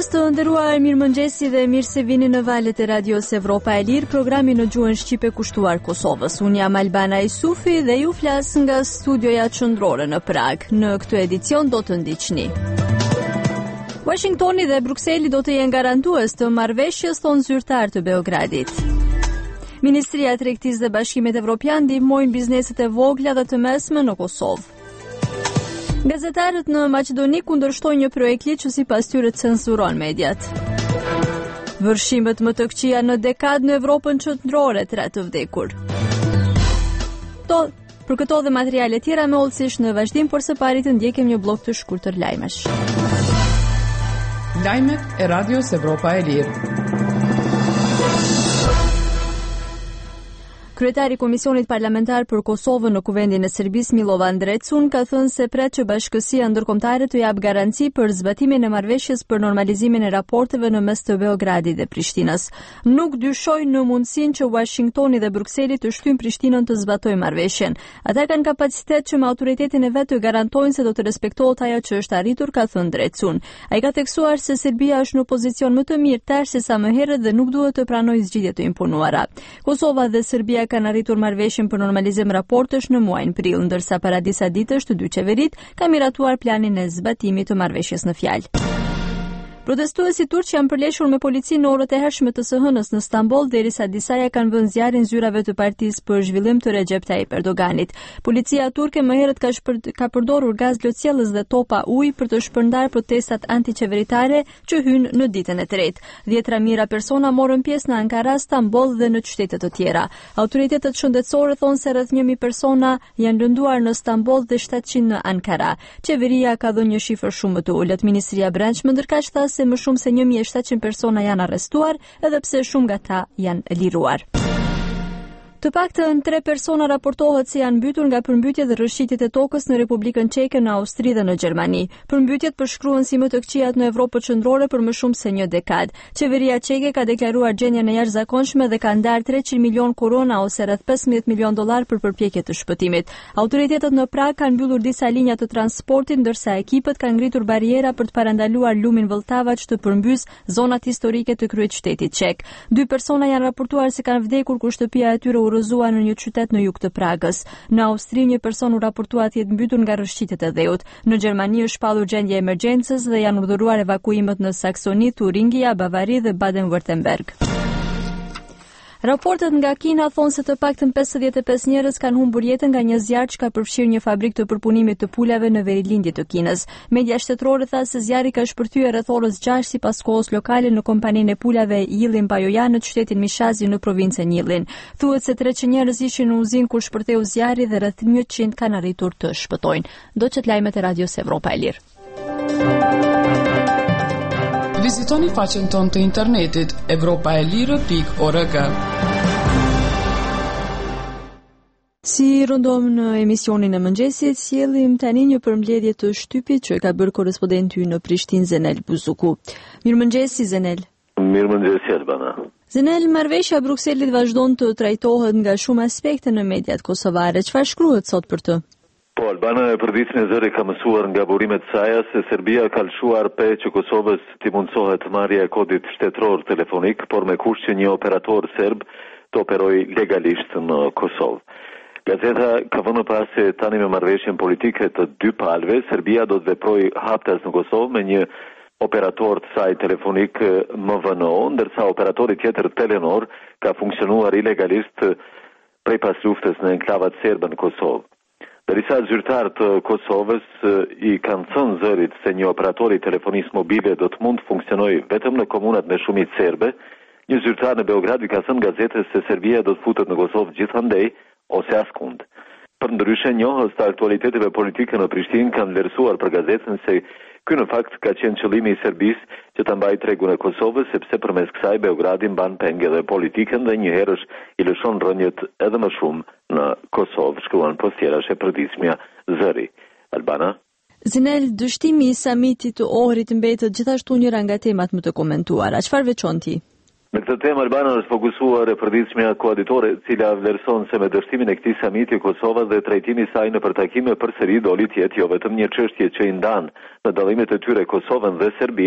Mëngjes të nderuar, mirëmëngjesi dhe mirë se vini në valët e Radios Evropa e Lirë, programi në gjuhën shqipe kushtuar Kosovës. Unë jam Albana Isufi dhe ju flas nga studioja qendrore në Prag. Në këtë edicion do të ndiqni. Washingtoni dhe Brukseli do të jenë garantues të marrëveshjes, thonë zyrtar të Beogradit. Ministria e Tregtisë dhe Bashkimit Evropian ndihmojnë bizneset e vogla dhe të mesme në Kosovë. Gazetarët në Maqedoni kundërshtojnë një projekt ligj që sipas tyre censuron mediat. Vërshimet më të këqija në dekadë në Evropën qendrore, 3 të vdekur. Për këto dhe materiale tjera me hollësisht në vazhdim, por së pari të ndjekim një blok të shkurtër lajmesh. Lajmet e Radios Evropa e Lirë. Kryetari i Komisionit Parlamentar për Kosovën në Kuvendin e Serbisë, Milovan Drecun, ka thënë se pret që Bashkësia Ndërkombëtare të jap garanci për zbatimin e marrëveshjes për normalizimin e raporteve në mes të Beogradit dhe Prishtinës. Nuk dyshoj në mundësinë që Washingtoni dhe Brukseli të shtyjnë Prishtinën të zbatojë marrëveshjen. Ata kanë kapacitet që me autoritetin e vet të garantojnë se do të respektohet ajo që është arritur, ka thënë Drecun. Ai ka theksuar se Serbia është në pozicion më të mirë tash se sa më herët dhe nuk duhet të pranojë zgjidhje të imponuara. Kosova dhe Serbia kanë arritur marrëveshjen për normalizim raportesh në muajin prill, ndërsa para disa ditësh të dy qeverit kanë miratuar planin e zbatimit të marrëveshjes në fjalë. Protestuesit turq janë përleshur me policinë në orët e hershme të së hënës në Stamboll, derisa disa ja kanë vënë zjarrin zyrave të partisë për zhvillim të Recep Tayyip Erdoganit. Policia turke më herët ka përdorur gaz lotësiellës dhe topa ujë për të shpërndarë protestat antiqeveritare që hynë në ditën e tretë. 10 mijëra persona morën pjesë në Ankara, Stamboll dhe në qytete të tjera. Autoritetet shëndetësore thonë se rreth 1000 persona janë lënduar në Stamboll dhe 700 në Ankara. Qeveria ka dhënë një shifër shumë më të ulët. Ministria e Brendshme ndërkaq tha se më shumë se 1700 persona janë arrestuar, edhe pse shumë nga ta janë liruar. Të paktën 3 persona raportohet se janë mbytur nga përmbytjet dhe rrëshqitjet e tokës në Republikën Çeke, në Austri dhe në Gjermani. Përmbytjet përshkruhen si më të këqijat në Evropën qendrore për më shumë se një dekadë. Qeveria çeke ka deklaruar gjendjen e jashtëzakonshme dhe ka ndarë 300 milion korona ose rreth 15 milion dollar për përpjekje të shpëtimit. Autoritetet në Prag kanë mbyllur disa linja të transportit, ndërsa ekipet kanë ngritur bariera për të parandaluar lumin vëlltavaç të përmbys zonat historike të kryeqytetit çek. 2 persona janë raportuar se kanë vdekur kur shtëpia e tyre rrëzuar në një qytet në jug të Pragës. Në Austri një person u raportua të jetë mbytur nga rrëshqitjet e dheut. Në Gjermani është shpallur gjendje emergjencës dhe janë urdhëruar evakuimet në Saksoni, Turingia, Bavari dhe Baden-Württemberg. Raportet nga Kina thonë se të paktën 55 njerëz kanë humbur jetën nga një zjarr që ka përfshirë një fabrikë të përpunimit të pulave në verilindje të Kinës. Media shtetërore tha se zjarri ka shpërthyer rreth orës 6 sipas kohës lokale në kompaninë e pulave Yilin Bajoyan në qytetin Mishazi në provincën Yilin. Thuhet se 300 njerëz ishin në uzinë kur shpërtheu zjarri dhe rreth 100 kanë arritur të shpëtojnë. Do të lajmet e Radios Evropa e Lirë. Vizitoni faqen tonë të internetit evropaelire.org. Si rëndom në emisionin e mëngjesit, sjellim tani një përmbledhje të shtypit që ka bërë korrespondenti në Prishtinë Zenel Buzuku. Mirëmëngjesi Zenel. Mirëmëngjesi Albana. Zenel, marrëveshja e Brukselit vazhdon të trajtohet nga shumë aspekte në mediat kosovare. Çfarë shkruhet sot për të? Po, Albana e përditën e zëri ka mësuar nga burimet saja se Serbia ka lëshuar pe që Kosovës t'i mundsohet marrja e kodit shtetëror telefonik, por me kusht që një operator serb të operoj legalisht në Kosovë. Gazeta ka vënë pas se tani me marrëveshjen politike të dy palëve, Serbia do të veprojë haptas në Kosovë me një operator të saj telefonik MVNO, ndërsa operatori tjetër Telenor ka funksionuar ilegalisht prej pas luftës në enklavat serbe në Kosovë. Derisa zyrtarët të Kosovës i kanë thënë zërit se një operator i telefonisë mobile do të mund të funksionojë vetëm në komunat me shumicë serbe, një zyrtar në Beograd i ka thënë gazetës se Serbia do të futet në Kosovë gjithandej ose askund. Për ndryshe, njohës të aktualiteteve politike në Prishtinë kanë vlerësuar për gazetën se ky në fakt ka qenë qëllimi i Serbisë që ta mbajë tregun e Kosovës, sepse përmes kësaj Beogradi mban penge dhe politikën dhe njëherësh i lëshon rënjët edhe më shumë në Kosovë, shkruan postjerash e përditshmja Zëri. Albana? Zinel, dështimi i samitit të Ohrit mbetet gjithashtu njëra nga temat më të komentuara. Çfarë veçon ti? Në këtë temë Albana është fokusuar e përditshmja koaditore, e cila vlerëson se me dështimin e këtij samiti Kosova dhe trajtimi i saj në përtakime përsëri doli të jetë jo vetëm një çështje që i ndan në dallimet e tyre Kosovën dhe Serbinë,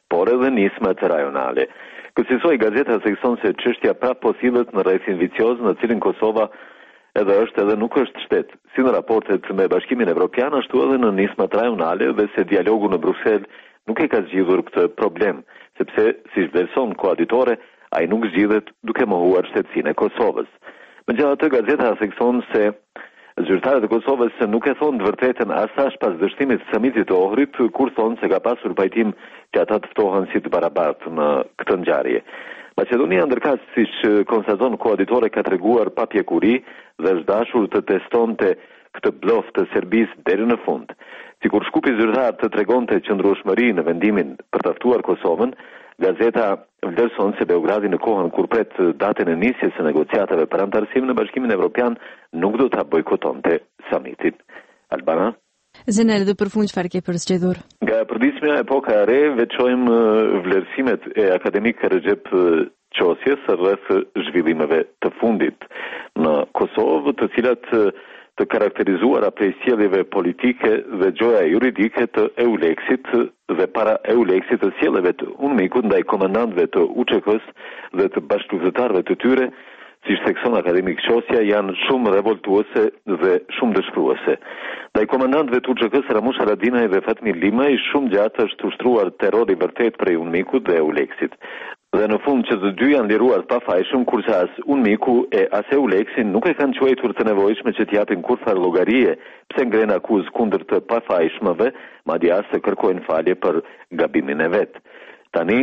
por edhe nismat rajonale. Kësaj gazeta sekson se çështja prapë po sillet në rrethin vicioz në cilin Kosova edhe është edhe nuk është shtet, si në raportet me Bashkimin Evropian, ashtu edhe në nismat rajonale dhe se dialogu në Bruksel nuk e ka zgjidhur këtë problem, sepse si vlerëson koaditore, ai nuk zgjidhet duke mohuar shtetësinë e Kosovës. Megjithatë, gazeta thekson se zyrtarët e Kosovës nuk e thonë të vërtetën asash pas dështimit të samitit të Ohrit, kur thonë se ka pasur pajtim që ata të ftohen si të barabartë në këtë ngjarje. Maqedonia ndërkaq, siç konstaton koaditore, ka treguar papjekuri dhe është dashur të testonte këtë blof të Serbisë deri në fund. Sikur shkupi zyrtar të tregonte qëndrueshmëri në vendimin për të ftuar Kosovën, gazeta vlerëson se Beogradi në kohën kur pret datën e nisjes së negociatave për antarësim në Bashkimin Evropian nuk do ta bojkotonte samitin. Albana? Zenel, dhe për fund çfarë ke përzgjedhur? Nga përditshmja Epoka e Re veçojmë vlerësimet e akademik Recep Qosjes rreth zhvillimeve të fundit në Kosovë, të cilat të karakterizuara prej sjelljeve politike dhe gjoja juridike të EULEX-it dhe para EULEX-it të sjelleve të UNMIK-ut ndaj komandantëve të UÇK-s dhe të bashkëluftëtarëve të tyre, siç thekson akademik Qosja, janë shumë revoltuese dhe shumë dëshpëruese. Ndaj komandantëve të UÇK-s Ramush Haradinaj dhe Fatmi Limaj shumë gjatë është ushtruar terrori vërtet prej UNMIK-ut dhe EULEX-it. Dhe në fund që të dy janë liruar pafajshëm, kurse as UNMIK-u e as EULEX-i nuk e kanë quajtur të nevojshme që t'japin kurfar llogarie pse ngren akuzë kundër të pafajshmëve, madje as se kërkojnë falje për gabimin e vet. Tani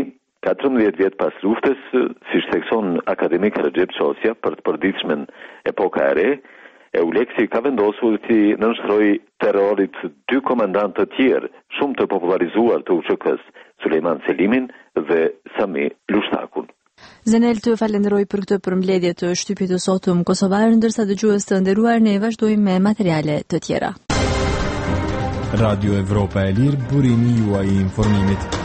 14 vjet pas luftës, siç thekson akademik Recep Qosja për të përditshmen Epoka e Re, EULEX-i ka vendosur të nënshtrojë terrorit dy komandantë të tjerë, shumë të popularizuar të UÇK-s, Sulejman Selimin dhe Sami Lushtakun. Zenel, të falenderoj për këtë përmbledhje të shtypit të sotëm kosovar, ndërsa dëgjues të nderuar, ne vazhdojmë me materiale të tjera. Radio Evropa e Lirë, burimi juaj i informimit.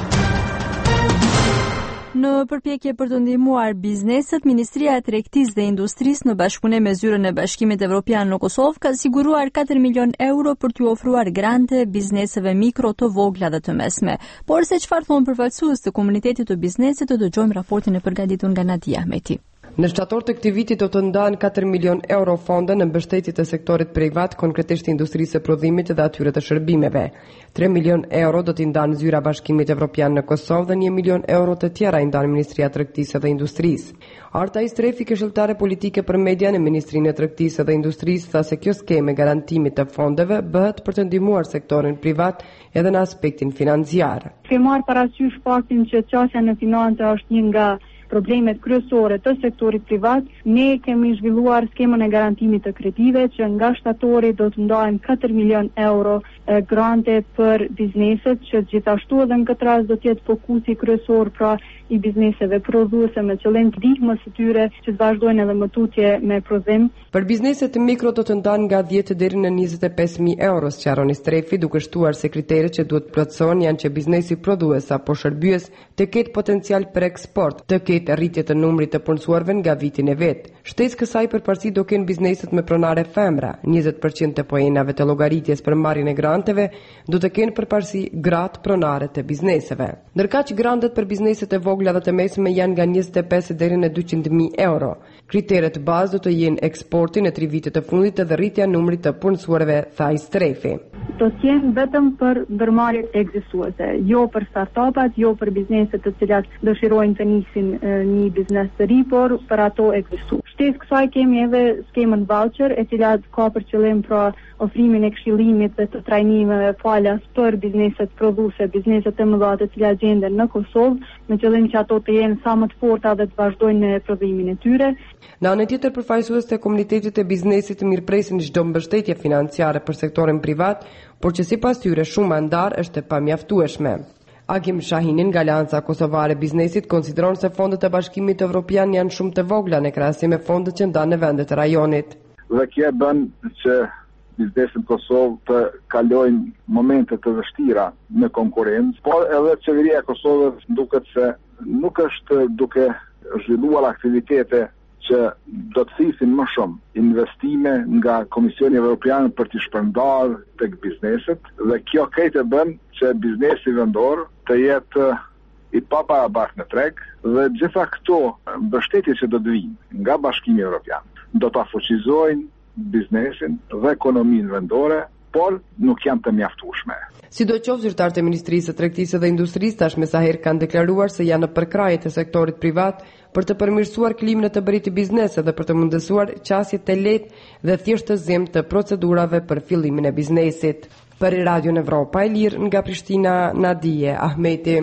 Në përpjekje për të ndihmuar bizneset, Ministria e Tregtisë dhe Industrisë në bashkëpunim me Zyrën e Bashkimit Evropian në Kosovë ka siguruar 4 milion euro për t'u ofruar grante bizneseve mikro, të vogla dhe të mesme. Por se çfarë thonë përfaqësues të komunitetit të biznesit, të dëgjojmë raportin e përgatitur nga Nadia Ahmeti. Në shtator të këtij viti do të ndahen 4 milion euro fonde në mbështetje të sektorit privat, konkretisht industrisë së prodhimit dhe atyre të shërbimeve. 3 milion euro do t'i ndanë Zyra Bashkimit Evropian në Kosovë dhe 1 milion euro të tjera i ndan Ministria e Tregtisë dhe Industrisë. Arta i strefi këshilltare politike për media në Ministrinë e Tregtisë dhe Industrisë tha se kjo skemë garantimit të fondeve bëhet për të ndihmuar sektorin privat edhe në aspektin financiar. Kemi marrë parasysh faktin që çështja në financa është një nga problemet kryesore të sektorit privat. Ne kemi zhvilluar skemën e garantimit të kredive që nga shtatori do të ndahen 4 milion euro grante për bizneset, që gjithashtu edhe në këtë rast do të jetë fokusi kryesor pra i bizneseve prodhuese me qëllim të ndihmës së tyre që të vazhdojnë edhe më tutje me prodhim. Për bizneset mikro do të ndahen nga 10 deri në 25.000 euro, sqaroni strefi, duke shtuar se kriteret që duhet plotësohen janë që biznesi prodhues apo shërbyes të ketë potencial për eksport, të ketë rritje të numrit të punësuarve nga vitin e vet. Shtesë kësaj përparësi do kenë bizneset me pronare femra. 20% të poenave të llogaritjes për marrjen e granteve do të kenë përparësi gratë pronare të bizneseve. Ndërkaq grantet për bizneset e vogla dhe të mesme janë nga 25 deri në 200.000 euro. Kriteret bazë do të jenë eksporti në 3 vitet të fundit dhe rritja e numrit të punësuarve, tha i strefi. Do të jenë vetëm për ndërmarrjet ekzistuese, jo për startupat, jo për bizneset të cilat dëshirojnë të nisin një biznes të ri, por për ato ekzistues. Shtesë kësaj kemi edhe skemën voucher, e cila ka për qëllim pra ofrimin e këshillimit dhe të trajnimeve falas për bizneset prodhuese, bizneset të mëdha të cilat gjenden në Kosovë, me qëllim që ato të jenë sa më të forta dhe të vazhdojnë në prodhimin e tyre. Në anën tjetër, përfaqësues të komunitetit të biznesit mirëpresin çdo mbështetje financiare për sektorin privat, por që sipas tyre shuma ndarë është e pamjaftueshme. Agim Shahinin nga Alianca Kosovare e Biznesit konsideron se fondet e Bashkimit Evropian janë shumë të vogla në krahasim me fondet që ndahen në vendet e rajonit. Dhe kjo bën që biznesin Kosovë të kalojnë momente të vështira në konkurrencë, por edhe qeveria e Kosovës duket se nuk është duke zhvilluar aktivitete që do të thisin më shumë investime nga Komisioni Evropian për të shpërndarë tek bizneset, dhe kjo këtë bën që biznesi vendor të jetë i paparabartë në treg dhe gjitha këto mbështetje që do të vinë nga Bashkimi Evropian do ta fuqizojnë biznesin dhe ekonominë vendore, por nuk janë të mjaftueshme. Sidoqoftë zyrtarët e Ministrisë së Tregtisë dhe Industrisë tashmë sa herë kanë deklaruar se janë në përkrahje të sektorit privat për të përmirësuar klimën e të bërit të biznesit dhe për të mundësuar qasje të lehtë dhe thjeshtëzim të procedurave për fillimin e biznesit. Për Radion Evropa e Lirë nga Prishtina, Nadije Ahmeti.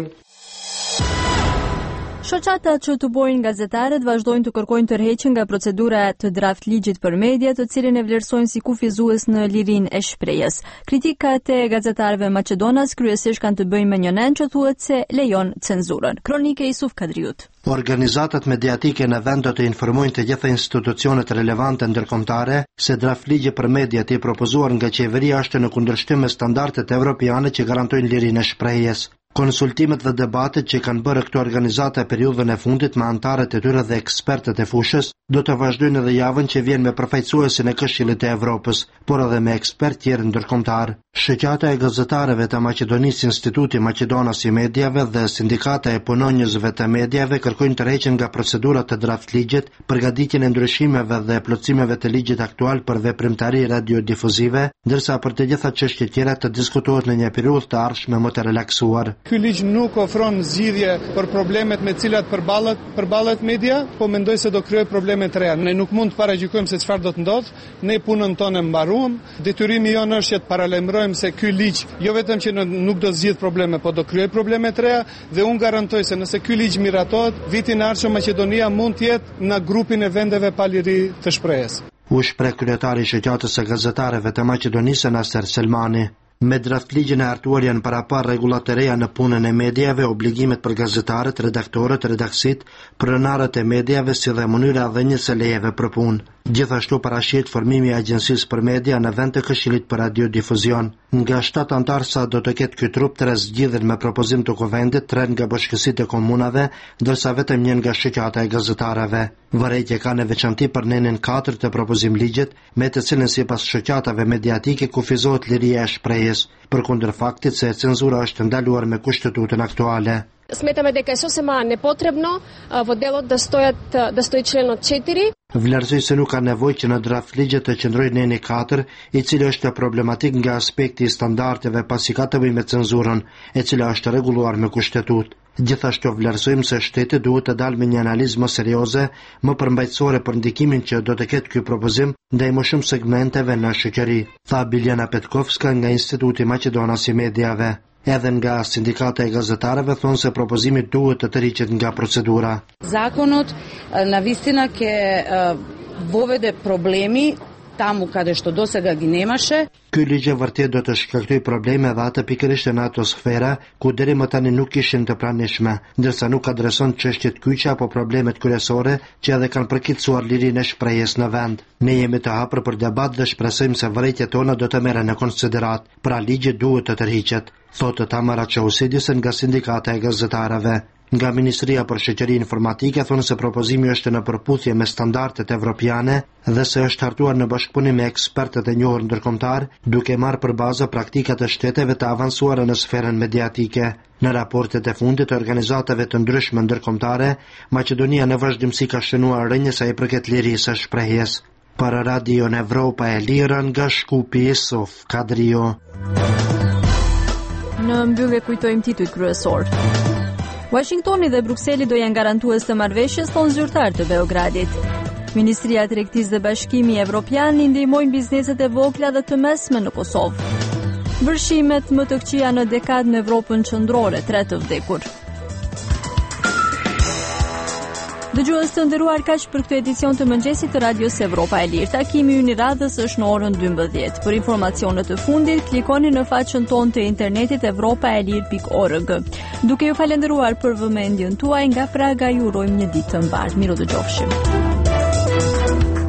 Shoqata që të bojnë gazetarët vazhdojnë të kërkojnë tërheqjen nga procedura të draft ligjit për media, të cilin e vlerësojnë si kufizues në lirinë e shprehjes. Kritikat e gazetarëve maqedonas kryesisht kanë të bëjnë me një nen që thuhet se lejon cenzurën. Kronike Isuf Kadriut. Organizatat mediatike në vend do të informojnë të gjitha institucionet relevante ndërkombëtare se draft ligji për mediat i propozuar nga qeveria është në kundërshtim me standardet evropiane që garantojnë lirinë e shprehjes. Konsultimet dhe debatet që kanë bërë këto organizata periudhën e fundit me antarët e tyre dhe ekspertët e fushës do të vazhdojnë edhe javën që vjen me përfaqësuesin e Këshillit të Evropës, por edhe me ekspertë tjerë ndërkombëtar. Shoqata e gazetarëve të Maqedonisë, Instituti Maqedonas i Mediave dhe Sindikata e punonjësve të mediave kërkojnë tërheqjen nga procedurat të draft ligjit, përgatitjen e ndryshimeve dhe plotësimeve të ligjit aktual për veprimtari radiodifuzive, ndërsa për të gjitha çështjet tjera të diskutohet në një periudhë të ardhshme më të relaksuar. Ky ligj nuk ofron zgjidhje për problemet me të cilat përballet media, po mendoj se do krijojë probleme të reja. Ne nuk mund të paragjykojmë se çfarë do të ndodhë. Ne punën tonë mbaruam. Detyrimi jonë është që të paralajmërojmë se ky ligj jo vetëm që nuk do zgjidh probleme, po do krijojë probleme të reja dhe unë garantoj se nëse ky ligj miratohet, vitin e ardhshëm Maqedonia mund të jetë në grupin e vendeve pa liri të shprehjes. U shpreh kryetari i shoqatës së gazetarëve të Maqedonisë, Naser Selmani. Me draft ligjin e hartuar janë parapar rregullat e reja në punën e mediave, obligimet për gazetarët, redaktorët, redaksit, pronarët e mediave, si dhe mënyra dhënies së lejeve për punë. Gjithashtu parashihet formimi i Agjencisë për Media në vend të Këshillit për Radiodifuzion. Nga 7 antarësa do të ketë ky trup, 3 zgjidhen me propozim të Kuvendit, 3 nga bashkësitë e komunave, ndërsa vetëm 1 nga shoqata e gazetarëve. Vërejtje ka në veçanti për nenin 4 të propozim ligjit, me të cilën sipas shoqatave mediatike kufizohet liria e shprehjes, përkundër faktit se cenzura është ndaluar me kushtetutën aktuale. Smetаме дека е сосема непотребно во делот да стои членот 4. Vlerësoj se nuk ka nevojë që në draft ligjet të qëndrojë neni 4, i cili është problematik nga aspekti i standardeve pasi ka të bëjë me cenzurën, e cila është rregulluar me kushtetutë. Gjithashtu vlerësojmë se shteti duhet të dalë me një analizë më serioze, më përmbajtësore për ndikimin që do të ketë ky propozim ndaj më shumë segmenteve në shoqëri, tha Biljana Petkovska nga Instituti Maqedonas i Mediave. Edhe nga sindikata e gazetarëve thonë se propozimi duhet të tërhiqet nga procedura. Законот навистина ќе воведе проблеми таму каде што досега ги немаше. Ky ligj vërtet do të shkaktoj probleme dhe atë pikërisht në ato sfera ku deri më tani nuk ishin të pranishme, ndërsa nuk adreson çështjet kyçe apo problemet kryesore që edhe kanë përkeqësuar lirinë e shprehjes në vend. Ne jemi të hapur për debat dhe shpresojmë se vërejtjet tona do të merren në konsiderat. Pra ligji duhet të tërhiqet, thotë Tamara Çausidis nga Sindikata e Gazetarëve. Nga Ministria për Shoqëri Informatike thonë se propozimi është në përputhje me standardet evropiane dhe se është hartuar në bashkëpunim me ekspertët e njohur ndërkombëtar, duke marrë për bazë praktikat e shteteve të avancuara në sferën mediatike. Në raportet e fundit të organizatave të ndryshme ndërkombëtare, Maqedonia në vazhdimsi ka shënuar rënje sa i përket lirisë së shprehjes. Para Radio Evropa e Lirë nga Shkupi Isuf Kadrio. Në mbyllje kujtojmë titujt kryesor. Washingtoni dhe Brukseli do janë garantues të marrëveshjes, thonë zyrtar të Beogradit. Ministria e Tregtisë dhe Bashkimi Evropian i ndihmojnë bizneset e vogla dhe të mesme në Kosovë. Vërshimet më të këqija në dekadë në Evropën qendrore, 3 të vdekur. Dëgjues të nderuar, kaq për këtë edicion të mëngjesit të Radios Evropa e Lirë. Takimi ynë i radhës është në orën 12. Për informacione të fundit, klikoni në faqen tonë të internetit evropaelir.org. Duke ju falendëruar për vëmendjen tuaj, nga Praga ju urojmë një ditë të mbarë. Miru dëgjofshim.